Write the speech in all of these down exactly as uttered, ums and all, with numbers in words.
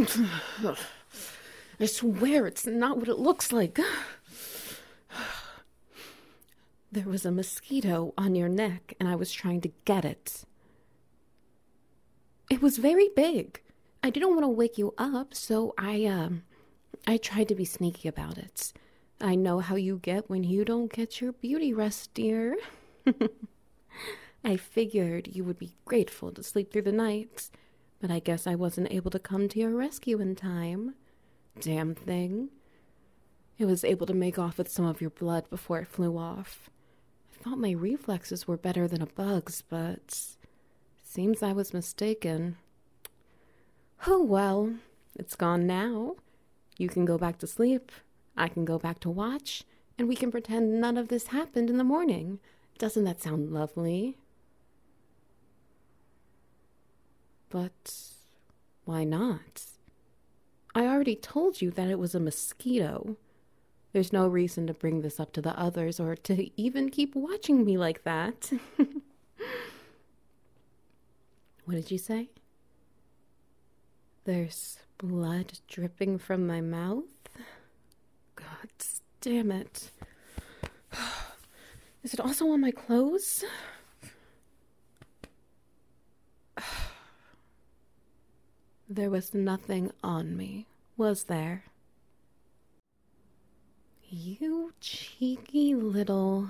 I swear it's not what it looks like. There was a mosquito on your neck, and I was trying to get it. It was very big. I didn't want to wake you up, so I, um, I tried to be sneaky about it. I know how you get when you don't get your beauty rest, dear. I figured you would be grateful to sleep through the night, but I guess I wasn't able to come to your rescue in time. Damn thing. It was able to make off with some of your blood before it flew off. I thought my reflexes were better than a bug's, but seems I was mistaken. Oh well, it's gone now. You can go back to sleep, I can go back to watch, and we can pretend none of this happened in the morning. Doesn't that sound lovely? But why not? I already told you that it was a mosquito. There's no reason to bring this up to the others or to even keep watching me like that. What did you say? There's blood dripping from my mouth? God damn it. Is it also on my clothes? There was nothing on me, was there? You cheeky little...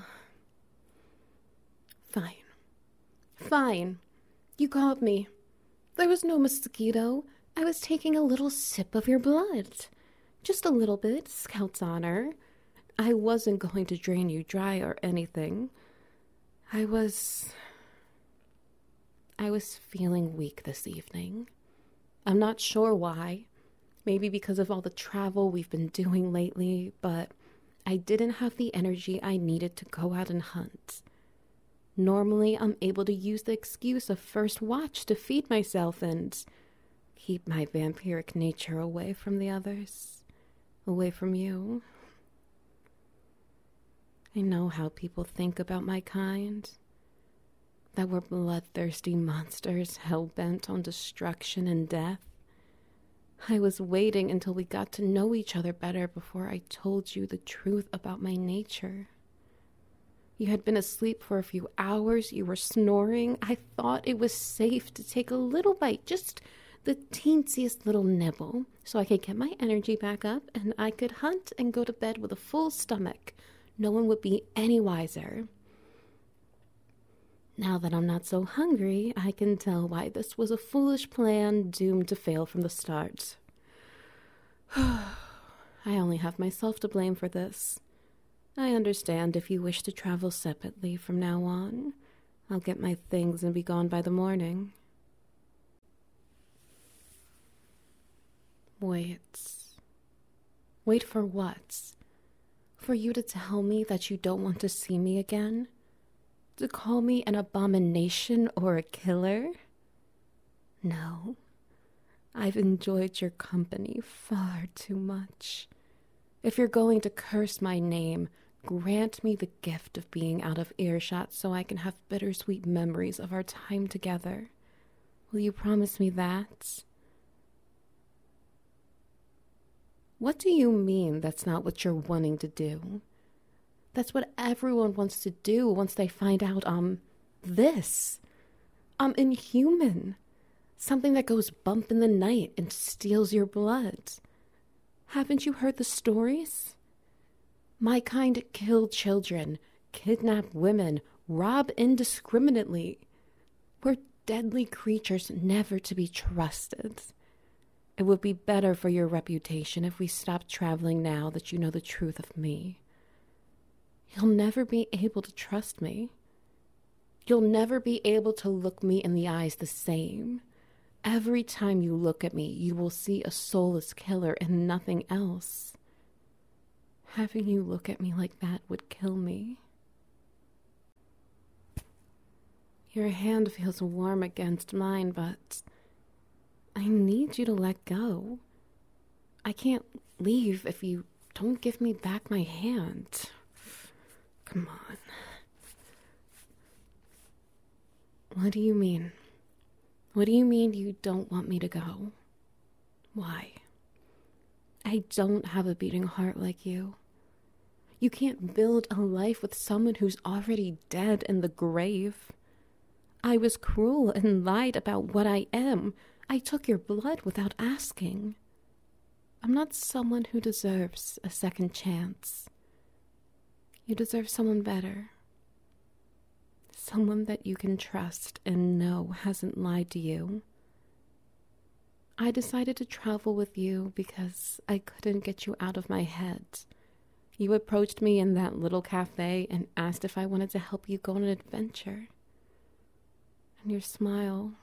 Fine. Fine. You caught me. There was no mosquito. I was taking a little sip of your blood. Just a little bit, Scout's honor. I wasn't going to drain you dry or anything. I was... I was feeling weak this evening. I'm not sure why. Maybe because of all the travel we've been doing lately, but I didn't have the energy I needed to go out and hunt. Normally, I'm able to use the excuse of first watch to feed myself and keep my vampiric nature away from the others, away from you. I know how people think about my kind, that we're bloodthirsty monsters hell-bent on destruction and death. I was waiting until we got to know each other better before I told you the truth about my nature. You had been asleep for a few hours, you were snoring. I thought it was safe to take a little bite, just the teensiest little nibble, so I could get my energy back up and I could hunt and go to bed with a full stomach. No one would be any wiser. Now that I'm not so hungry, I can tell why this was a foolish plan doomed to fail from the start. I only have myself to blame for this. I understand if you wish to travel separately from now on. I'll get my things and be gone by the morning. Wait. Wait for what? For you to tell me that you don't want to see me again? To call me an abomination or a killer? No. I've enjoyed your company far too much. If you're going to curse my name, grant me the gift of being out of earshot so I can have bittersweet memories of our time together. Will you promise me that? What do you mean that's not what you're wanting to do? That's what everyone wants to do once they find out, um, this. I'm inhuman. Something that goes bump in the night and steals your blood. Haven't you heard the stories? My kind kill children, kidnap women, rob indiscriminately. We're deadly creatures never to be trusted. It would be better for your reputation if we stopped traveling now that you know the truth of me. You'll never be able to trust me. You'll never be able to look me in the eyes the same. Every time you look at me, you will see a soulless killer and nothing else. Having you look at me like that would kill me. Your hand feels warm against mine, but I need you to let go. I can't leave if you don't give me back my hand. Come on. What do you mean? What do you mean you don't want me to go? Why? I don't have a beating heart like you. You can't build a life with someone who's already dead in the grave. I was cruel and lied about what I am. I took your blood without asking. I'm not someone who deserves a second chance. You deserve someone better. Someone that you can trust and know hasn't lied to you. I decided to travel with you because I couldn't get you out of my head. You approached me in that little cafe and asked if I wanted to help you go on an adventure. And your smile,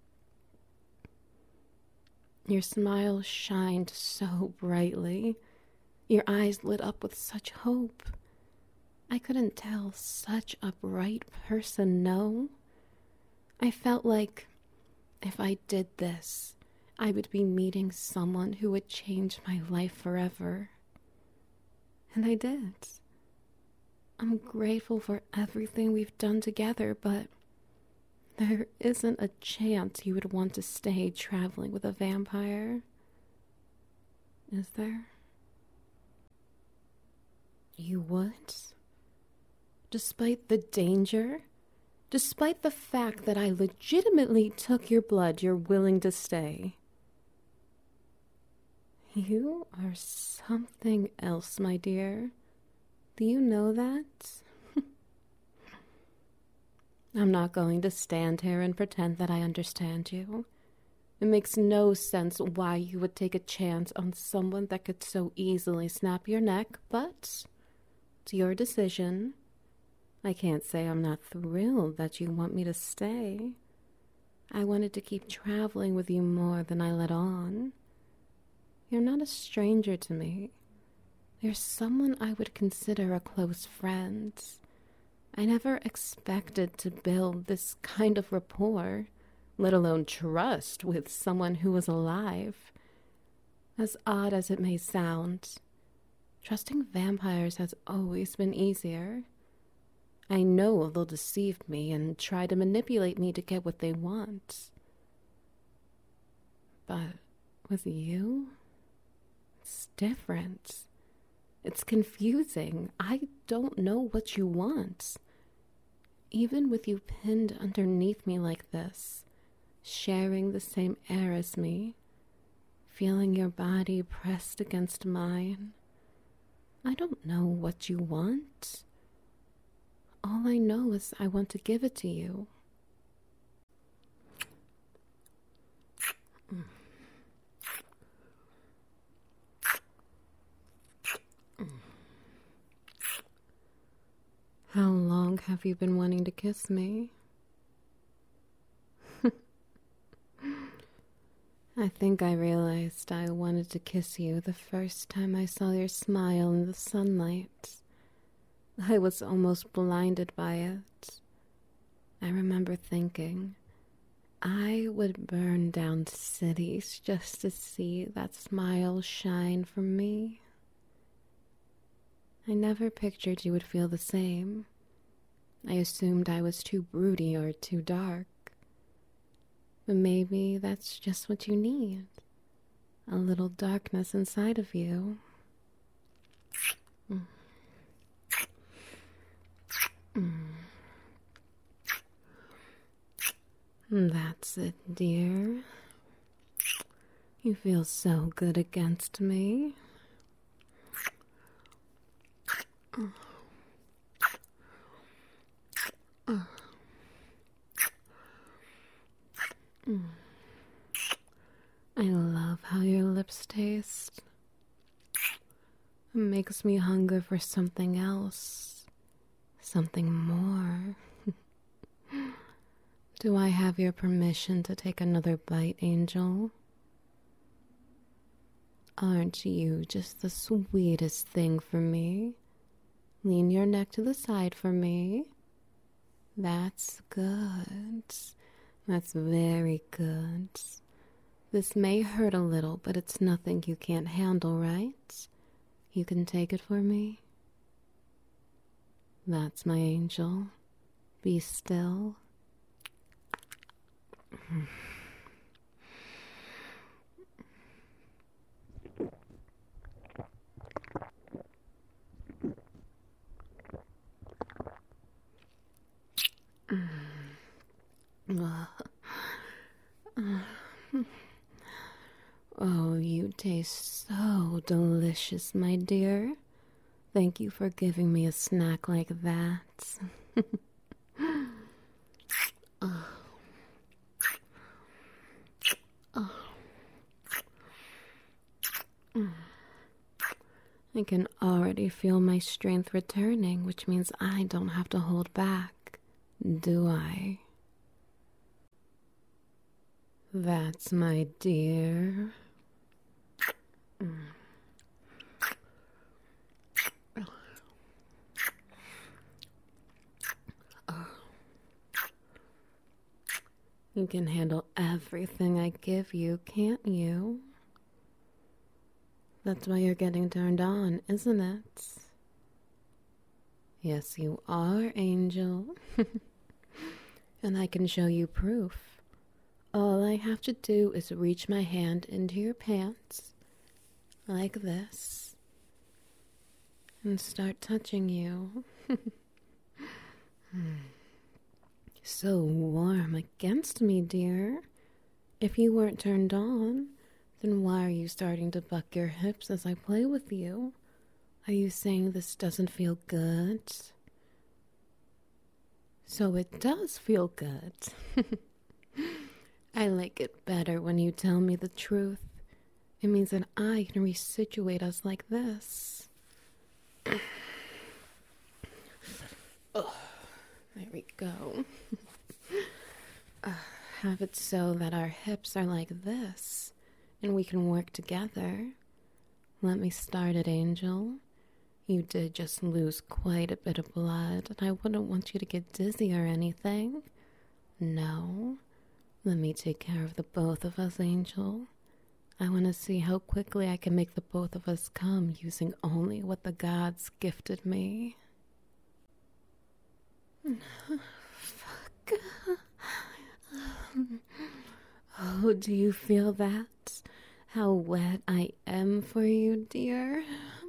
your smile shined so brightly. Your eyes lit up with such hope. I couldn't tell such a bright person no. I felt like if I did this, I would be meeting someone who would change my life forever. And I did. I'm grateful for everything we've done together, but there isn't a chance you would want to stay traveling with a vampire. Is there? You would? Despite the danger? Despite the fact that I legitimately took your blood, you're willing to stay? You are something else, my dear. Do you know that? I'm not going to stand here and pretend that I understand you. It makes no sense why you would take a chance on someone that could so easily snap your neck, but it's your decision. I can't say I'm not thrilled that you want me to stay. I wanted to keep traveling with you more than I let on. You're not a stranger to me. You're someone I would consider a close friend. I never expected to build this kind of rapport, let alone trust, with someone who was alive. As odd as it may sound, trusting vampires has always been easier. I know they'll deceive me and try to manipulate me to get what they want. But with you, it's different. It's confusing. I don't know what you want. Even with you pinned underneath me like this, sharing the same air as me, feeling your body pressed against mine, I don't know what you want. All I know is I want to give it to you. How long have you been wanting to kiss me? I think I realized I wanted to kiss you the first time I saw your smile in the sunlight. I was almost blinded by it. I remember thinking, I would burn down cities just to see that smile shine from me. I never pictured you would feel the same. I assumed I was too broody or too dark. But maybe that's just what you need. A little darkness inside of you. Mm. Mm. That's it, dear. You feel so good against me. I love how your lips taste. It makes me hunger for something else, something more. Do I have your permission to take another bite, Angel? Aren't you just the sweetest thing for me? Lean your neck to the side for me. That's good. That's very good. This may hurt a little, but it's nothing you can't handle, right? You can take it for me? That's my angel. Be still. Oh, you taste so delicious, my dear. Thank you for giving me a snack like that. Oh. Oh. I can already feel my strength returning, which means I don't have to hold back, do I? That's my dear. Mm. Oh. You can handle everything I give you, can't you? That's why you're getting turned on, isn't it? Yes, you are, Angel. And I can show you proof. All I have to do is reach my hand into your pants, like this, and start touching you. So warm against me, dear. If you weren't turned on, then why are you starting to buck your hips as I play with you? Are you saying this doesn't feel good? So it does feel good. I like it better when you tell me the truth. It means that I can resituate us like this. Oh, there we go. uh, have it so that our hips are like this, and we can work together. Let me start it, Angel. You did just lose quite a bit of blood, and I wouldn't want you to get dizzy or anything. No. Let me take care of the both of us, Angel. I want to see how quickly I can make the both of us come using only what the gods gifted me. Fuck. Oh, do you feel that? How wet I am for you, dear?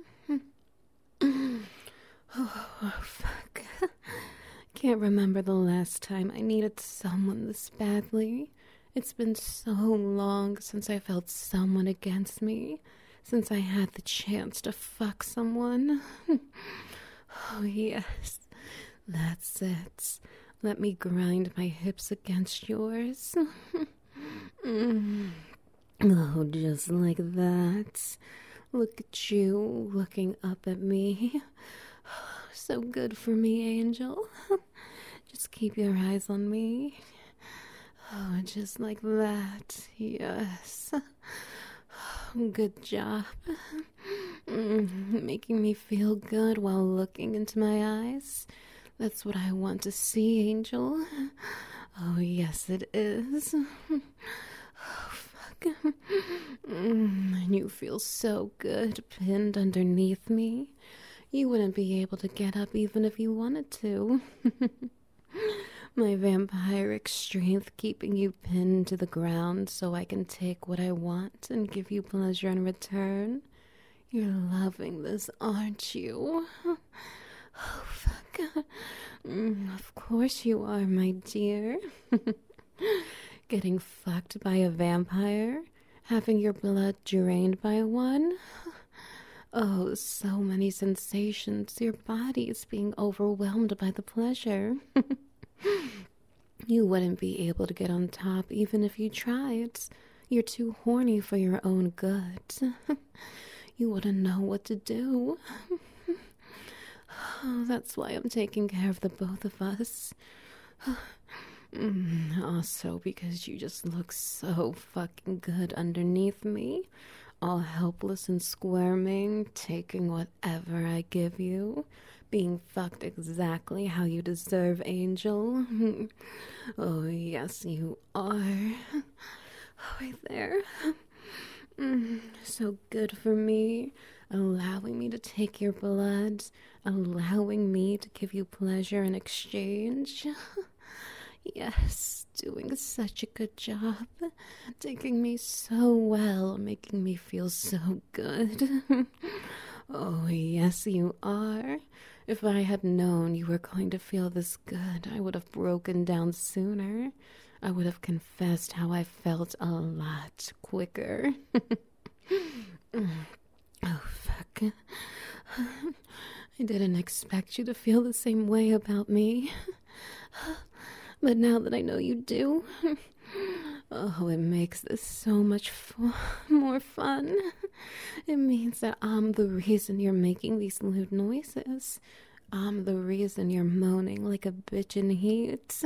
Oh, fuck. Can't remember the last time I needed someone this badly. It's been so long since I felt someone against me, since I had the chance to fuck someone. Oh, yes. That's it. Let me grind my hips against yours. Mm. Oh, just like that. Look at you, looking up at me. So good for me, Angel. Just keep your eyes on me. Oh, just like that. Yes. Good job. Mm, making me feel good while looking into my eyes. That's what I want to see, Angel. Oh, yes, it is. Oh, fuck. Mm, and you feel so good pinned underneath me. You wouldn't be able to get up even if you wanted to. My vampiric strength keeping you pinned to the ground so I can take what I want and give you pleasure in return. You're loving this, aren't you? Oh, fuck. Mm, of course you are, my dear. Getting fucked by a vampire? Having your blood drained by one? Oh, so many sensations. Your body is being overwhelmed by the pleasure. You wouldn't be able to get on top even if you tried. You're too horny for your own good. You wouldn't know what to do. Oh, that's why I'm taking care of the both of us. Also, because you just look so fucking good underneath me. All helpless and squirming, taking whatever I give you. Being fucked exactly how you deserve, Angel. Oh, yes, you are. Right there. Mm, so good for me. Allowing me to take your blood. Allowing me to give you pleasure in exchange. Yes, doing such a good job. Taking me so well, making me feel so good. Oh, yes, you are. If I had known you were going to feel this good, I would have broken down sooner. I would have confessed how I felt a lot quicker. Oh, fuck. I didn't expect you to feel the same way about me. But now that I know you do, oh, it makes this so much fu- more fun. It means that I'm the reason you're making these lewd noises. I'm the reason you're moaning like a bitch in heat.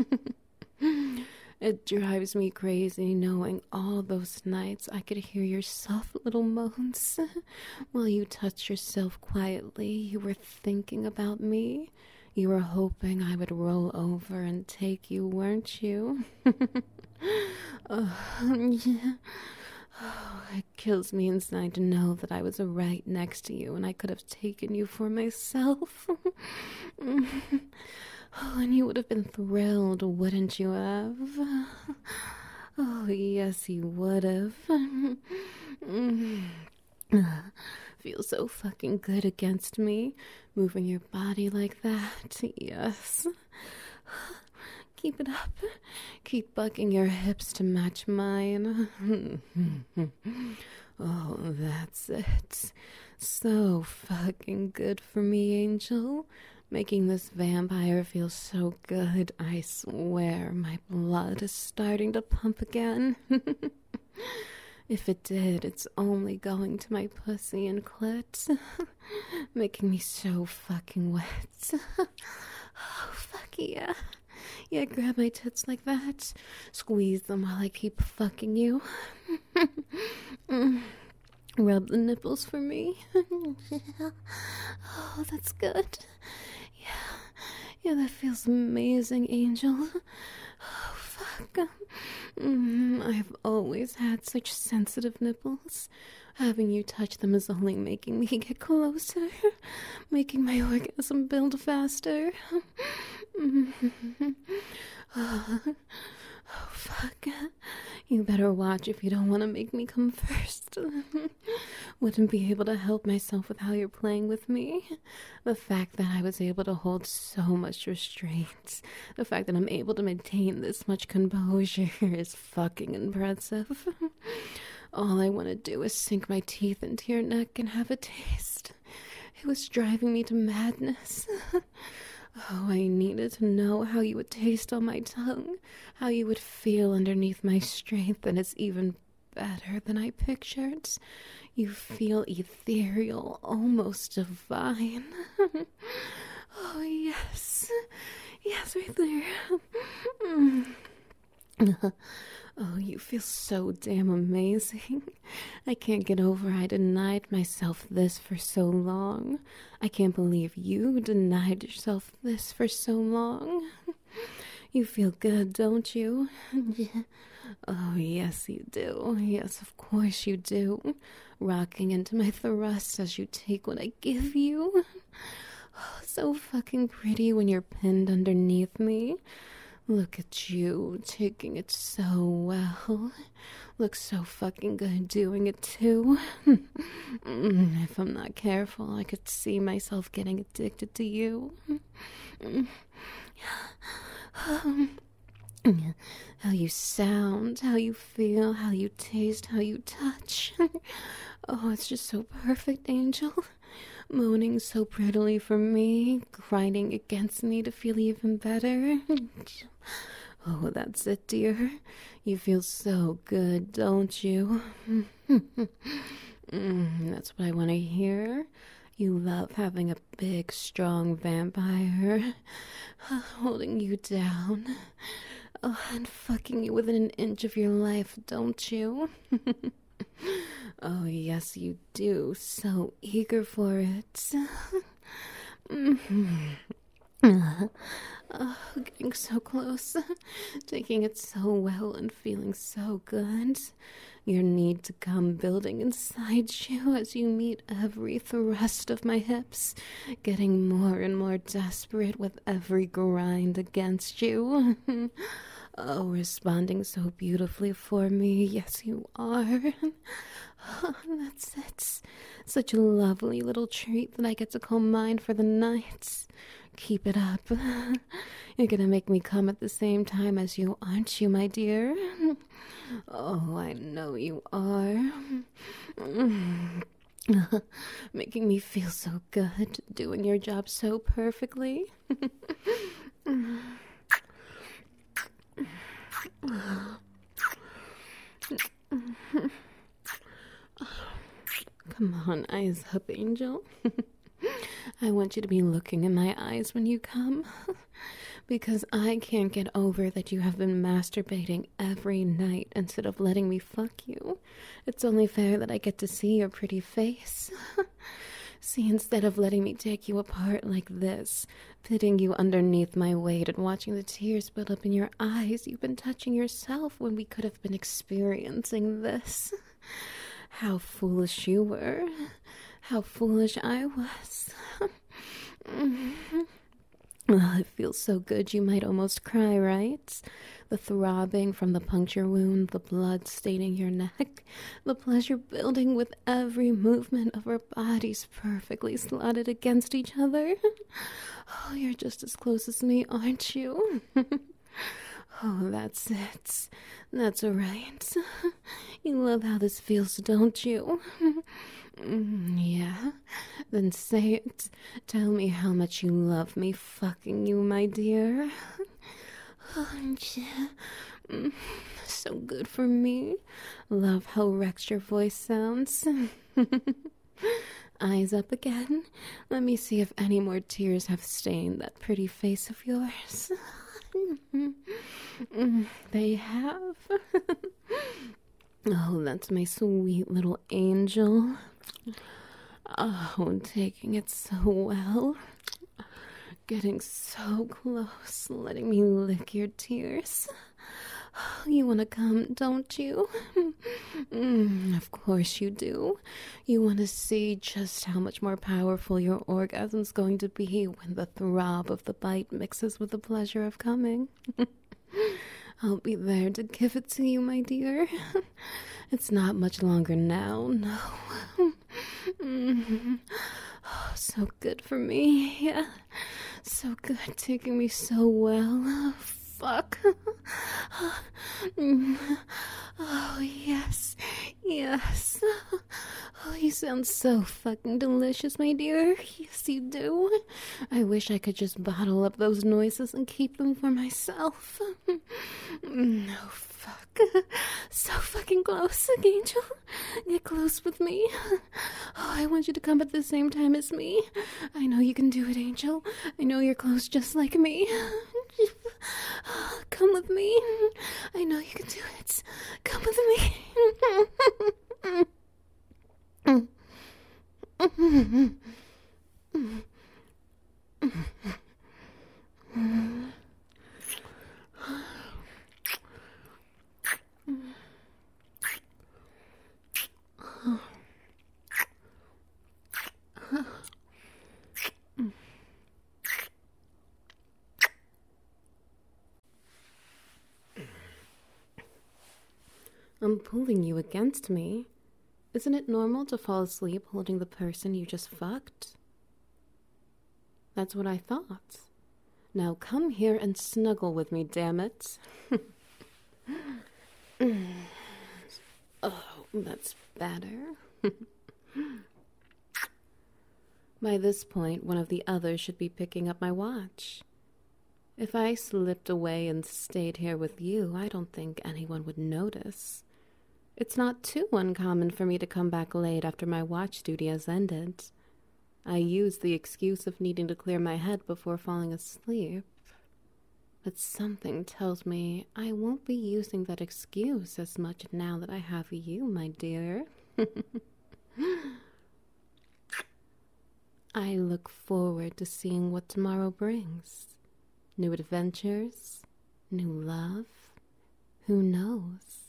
It drives me crazy knowing all those nights I could hear your soft little moans. While you touch yourself quietly, you were thinking about me. You were hoping I would roll over and take you, weren't you? Oh, yeah. Oh, it kills me inside to know that I was right next to you and I could have taken you for myself. Oh, and you would have been thrilled, wouldn't you have? Oh, yes, you would have. Feels so fucking good against me, moving your body like that. Yes. Keep it up. Keep bucking your hips to match mine. Oh, that's it. So fucking good for me, Angel. Making this vampire feel so good, I swear my blood is starting to pump again. If it did, it's only going to my pussy and clit. Making me so fucking wet. Oh, fuck yeah. Yeah, grab my tits like that. Squeeze them while I keep fucking you. Rub the nipples for me. Oh, that's good. Yeah, yeah, that feels amazing, Angel. Oh, fuck. Mm, I've always had such sensitive nipples. Having you touch them is only making me get closer, making my orgasm build faster. Oh, oh, fuck. You better watch if you don't want to make me come first. Wouldn't be able to help myself with how you're playing with me. The fact that I was able to hold so much restraint, the fact that I'm able to maintain this much composure is fucking impressive. All I want to do is sink my teeth into your neck and have a taste. It was driving me to madness. Oh, I needed to know how you would taste on my tongue, how you would feel underneath my strength, and it's even better than I pictured. You feel ethereal, almost divine. Oh, yes. Yes, right there. Mm. Oh, you feel so damn amazing. I can't get over I denied myself this for so long. I can't believe you denied yourself this for so long. You feel good, don't you? Yeah. Oh, yes, you do. Yes, of course you do. Rocking into my thrust as you take what I give you. Oh, so fucking pretty when you're pinned underneath me. Look at you, taking it so well. Looks so fucking good doing it too. If I'm not careful, I could see myself getting addicted to you. How you sound, how you feel, how you taste, how you touch. Oh, it's just so perfect, Angel. Moaning so prettily for me, grinding against me to feel even better. Oh, that's it, dear. You feel so good, don't you? mm, that's what I want to hear. You love having a big, strong vampire holding you down. Oh, and fucking you within an inch of your life, don't you? Oh, yes, you do. So eager for it. Oh, getting so close. Taking it so well and feeling so good. Your need to come building inside you as you meet every thrust of my hips. Getting more and more desperate with every grind against you. Oh, responding so beautifully for me. Yes, you are. Oh, that's it. Such a lovely little treat that I get to call mine for the night. Keep it up. You're gonna make me come at the same time as you, aren't you, my dear? Oh, I know you are. Making me feel so good, doing your job so perfectly. Come on, eyes up, Angel. I want you to be looking in my eyes when you come, because I can't get over that you have been masturbating every night instead of letting me fuck you. It's only fair that I get to see your pretty face. See, instead of letting me take you apart like this, pitting you underneath my weight and watching the tears build up in your eyes, you've been touching yourself when we could have been experiencing this. How foolish you were. How foolish I was. Oh, it feels so good you might almost cry, right? The throbbing from the puncture wound, the blood staining your neck, the pleasure building with every movement of our bodies perfectly slotted against each other. Oh, you're just as close as me, aren't you? Oh, that's it. That's all right. You love how this feels, don't you? Mm, yeah? Then say it. Tell me how much you love me fucking you, my dear. Oh, yeah. Mm, so good for me. Love how wrecked your voice sounds. Eyes up again. Let me see if any more tears have stained that pretty face of yours. They have. Oh, that's my sweet little angel. Oh, taking it so well. Getting so close, letting me lick your tears. You want to come, don't you? Mm, of course you do. You want to see just how much more powerful your orgasm's going to be when the throb of the bite mixes with the pleasure of coming. I'll be there to give it to you, my dear. It's not much longer now, no. Mm. Oh, so good for me, yeah. So good, taking me so well. Oh, fuck. Oh, yes, yes. Oh, you sound so fucking delicious, my dear. Yes, you do. I wish I could just bottle up those noises and keep them for myself. No, fuck. So fucking close, Angel. Get close with me. Oh, I want you to come at the same time as me. I know you can do it, Angel. I know you're close just like me. Come with me. I know you can do it. Come with me. I'm pulling you against me. Isn't it normal to fall asleep holding the person you just fucked? That's what I thought. Now come here and snuggle with me, damn it. Oh, that's better. By this point, one of the others should be picking up my watch. If I slipped away and stayed here with you, I don't think anyone would notice. It's not too uncommon for me to come back late after my watch duty has ended. I use the excuse of needing to clear my head before falling asleep. But something tells me I won't be using that excuse as much now that I have you, my dear. I look forward to seeing what tomorrow brings. New adventures, new love, who knows?